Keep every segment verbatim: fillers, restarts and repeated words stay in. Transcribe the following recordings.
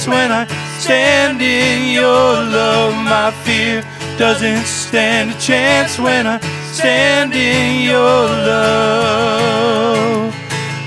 chance when I stand in your love. My fear doesn't stand a chance when I stand in your love.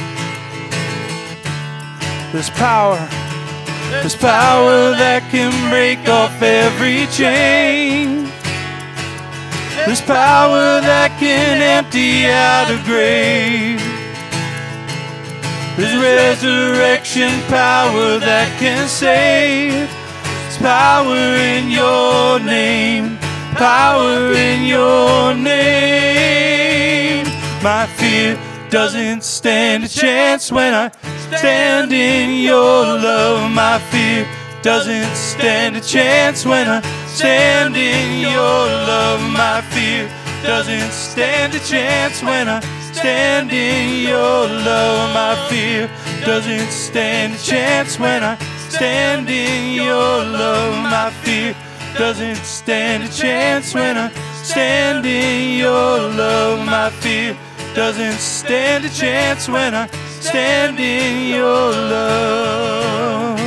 There's power, there's power that can break off every chain. There's power that can empty out a grave. There's resurrection power that can save. There's power in your name, power in your name. My fear doesn't stand a chance when I stand in your love. My fear doesn't stand a chance when I stand in your love. My fear doesn't stand a chance when I stand in your love. My fear doesn't stand a chance when I stand in your love. My fear doesn't stand a chance when I stand in your love. My fear doesn't stand a chance when I stand in your love.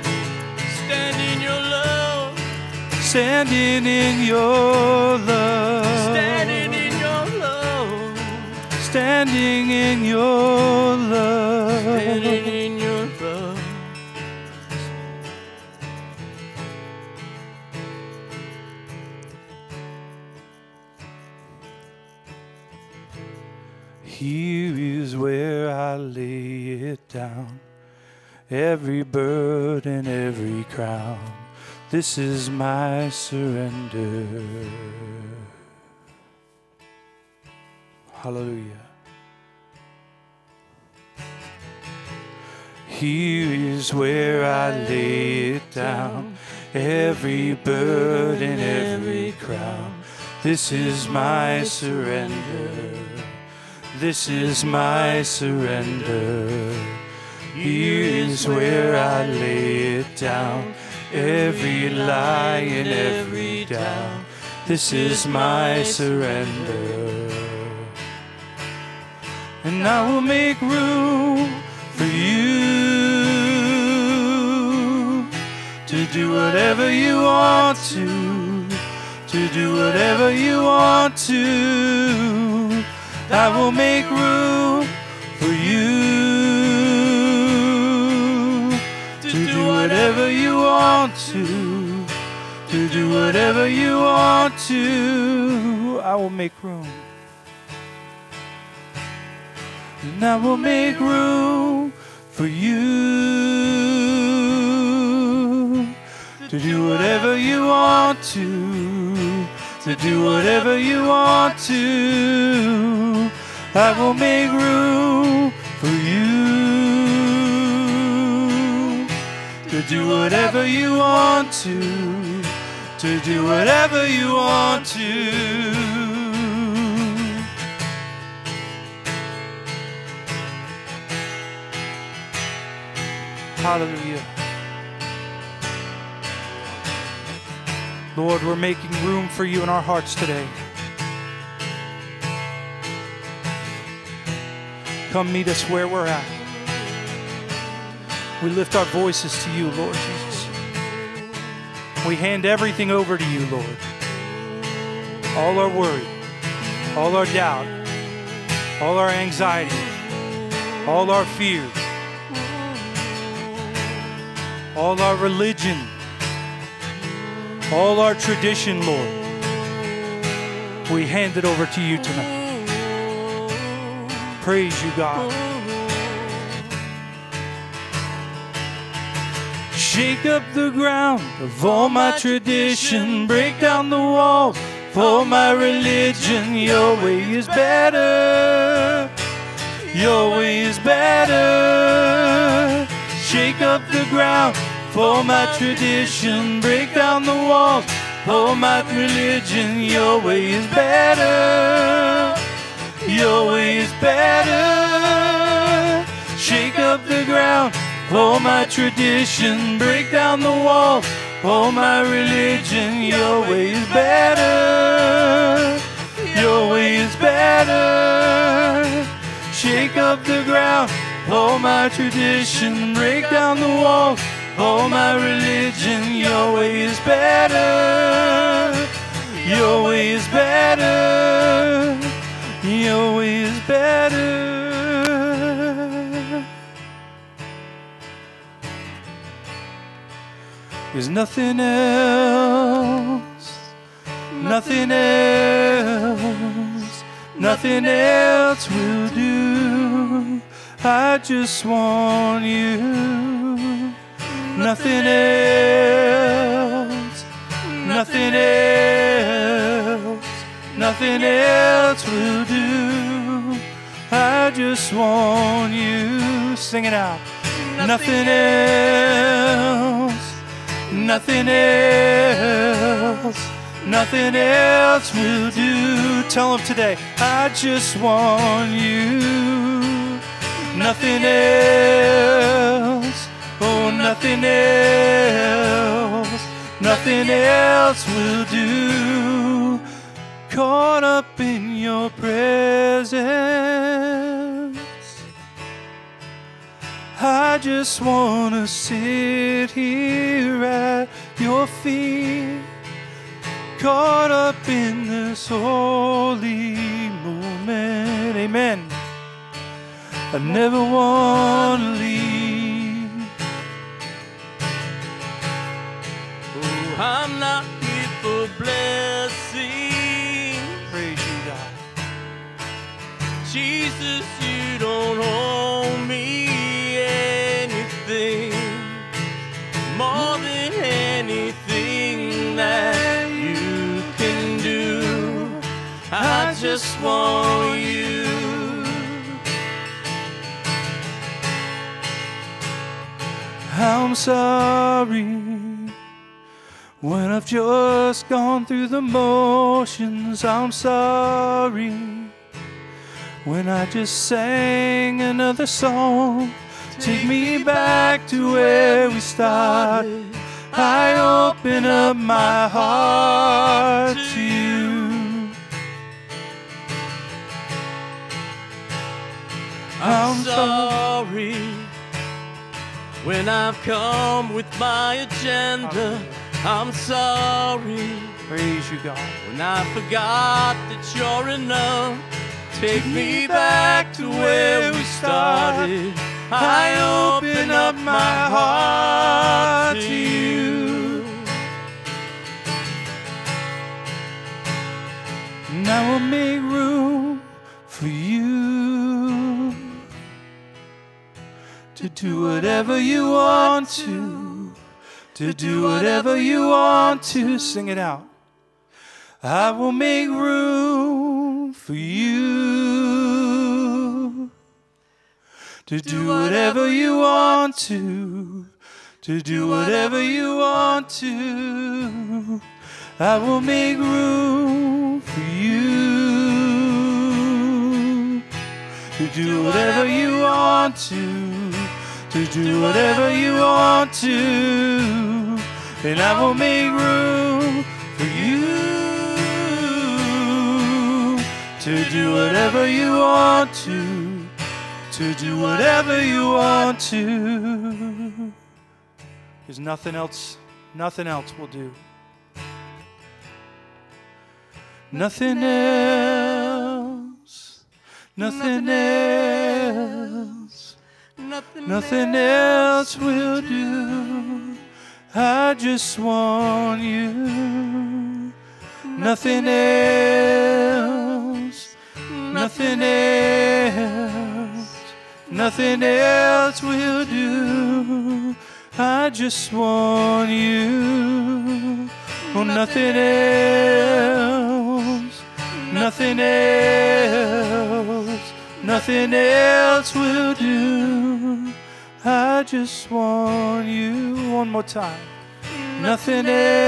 Standing in your love. Standing in your love. Standing in your love. Standing in your love. Here is where I lay it down, every burden, every crown. This is my surrender. Hallelujah. Here is where I lay it down, every burden, every crown. This is my surrender. This is my surrender. Here is where I lay it down, every lie and every doubt. This is my surrender. And I will make room for you to do whatever you want to, to do whatever you want to. I will make room for you to do whatever you want to, to do whatever you want to. I will make room. And I will make room for you to do whatever you want to, to do whatever you want to. I will make room for you to do whatever you want to, to do whatever you want to. Hallelujah. Lord, we're making room for you in our hearts today. Come meet us where we're at. We lift our voices to you, Lord Jesus. We hand everything over to you, Lord. All our worry, all our doubt, all our anxiety, all our fears, all our religion, all our tradition, Lord. We hand it over to you tonight. Praise you, God. Shake up the ground of all my tradition, break down the walls for my religion. Your way is better. Your way is better. Shake up the ground for my tradition, break down the walls for my religion. Your way is better. Your way is better. Shake up the ground for my tradition, break down the walls for my religion. Your way is better. Your way is better. Shake up the ground for my tradition, break down the walls all my religion. Your way is better. Your way is better. Your way is better. There's nothing else, nothing else, nothing else will do. I just want you. Nothing else, nothing else, nothing else will do. I just want you. Sing it out. Nothing else. Nothing else, nothing else will do. Tell them today, I just want you. Nothing else, oh, nothing else, nothing else will do. Caught up in your presence, I just want to sit here at your feet, caught up in this holy moment. Amen. I never want to leave. Oh, I'm not here for blessing. Praise you, God. Jesus, you don't owe me more than anything that you can do. I just want you. I'm sorry when I've just gone through the motions. I'm sorry when I just sang another song. Take me back to where we started. I open up my heart to you. I'm sorry when I've come with my agenda. I'm sorry. Praise you, God. When I forgot that you're enough. Take me back to where we started. I open up my heart to you. And I will make room for you to do whatever you want to, to do whatever you want to. Sing it out. I will make room for you to do whatever you want to, to do whatever you want to. I will make room for you to do whatever you want to, to do whatever you want to. And I will make room for you to do whatever you want to, to do whatever you want to. There's nothing else, nothing else will do. Nothing else, nothing else, nothing else will do. I just want you. Nothing else, nothing else, nothing else will do. I just want you. Oh, nothing else, nothing else, nothing else will do. I just want you. One more time. Nothing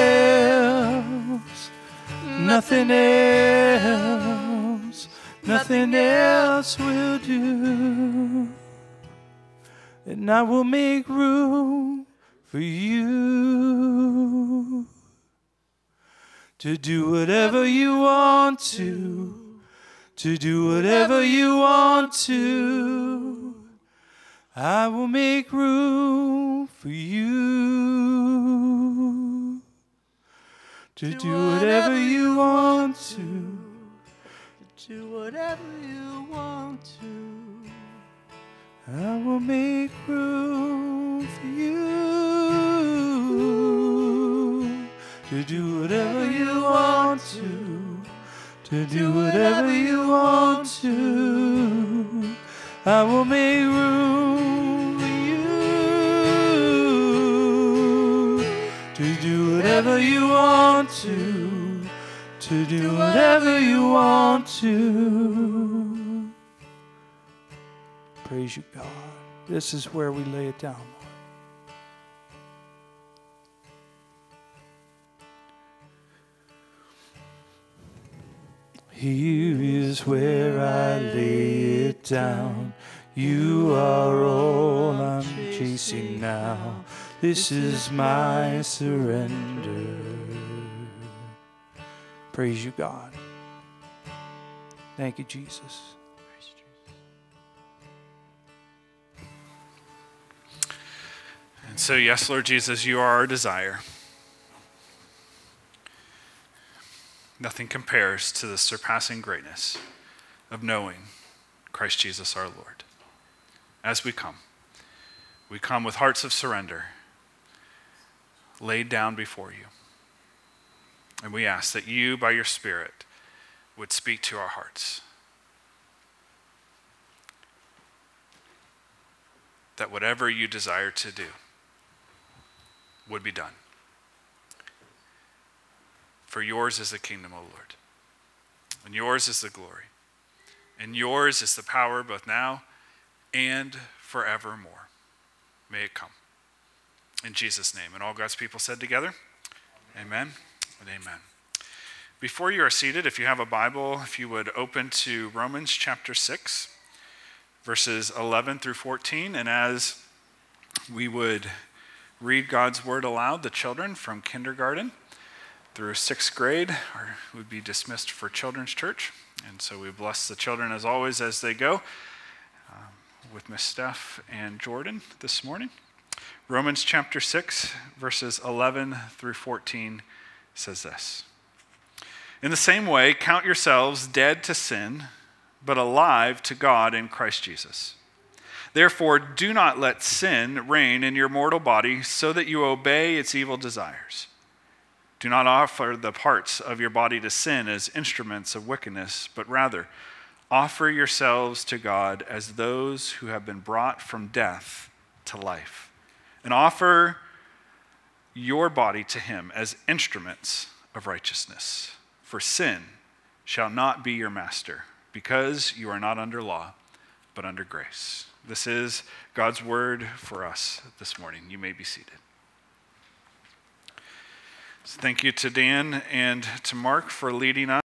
else, nothing else, nothing else will do. And I will make room for you to do whatever you want to, to do whatever you want to. I will make room for you to do whatever you want to. Do whatever you want to. I will make room for you to do whatever you want to. To do whatever you want to. I will make room for you to do whatever you want to. To do whatever you want to. Praise you, God. This is where we lay it down, Lord. Here is where I lay it down. You are all I'm chasing now. This is my surrender. Praise you, God. Thank you, Jesus. And so, yes, Lord Jesus, you are our desire. Nothing compares to the surpassing greatness of knowing Christ Jesus our Lord. As we come, we come with hearts of surrender laid down before you. And we ask that you, by your Spirit, would speak to our hearts. That whatever you desire to do would be done. For yours is the kingdom, O Lord, and yours is the glory, and yours is the power both now and forevermore. May it come. In Jesus' name. And all God's people said together, amen, amen and amen. Before you are seated, if you have a Bible, if you would open to Romans chapter six, verses eleven through fourteen, and as we would read God's word aloud, the children from kindergarten through sixth grade are, would be dismissed for Children's Church. And so we bless the children as always as they go um, with Miss Steph and Jordan this morning. Romans chapter six, verses eleven through fourteen says this. In the same way, count yourselves dead to sin, but alive to God in Christ Jesus. Therefore, do not let sin reign in your mortal body so that you obey its evil desires. Do not offer the parts of your body to sin as instruments of wickedness, but rather offer yourselves to God as those who have been brought from death to life, and offer your body to him as instruments of righteousness. For sin shall not be your master, because you are not under law, but under grace. This is God's word for us this morning. You may be seated. So thank you to Dan and to Mark for leading us.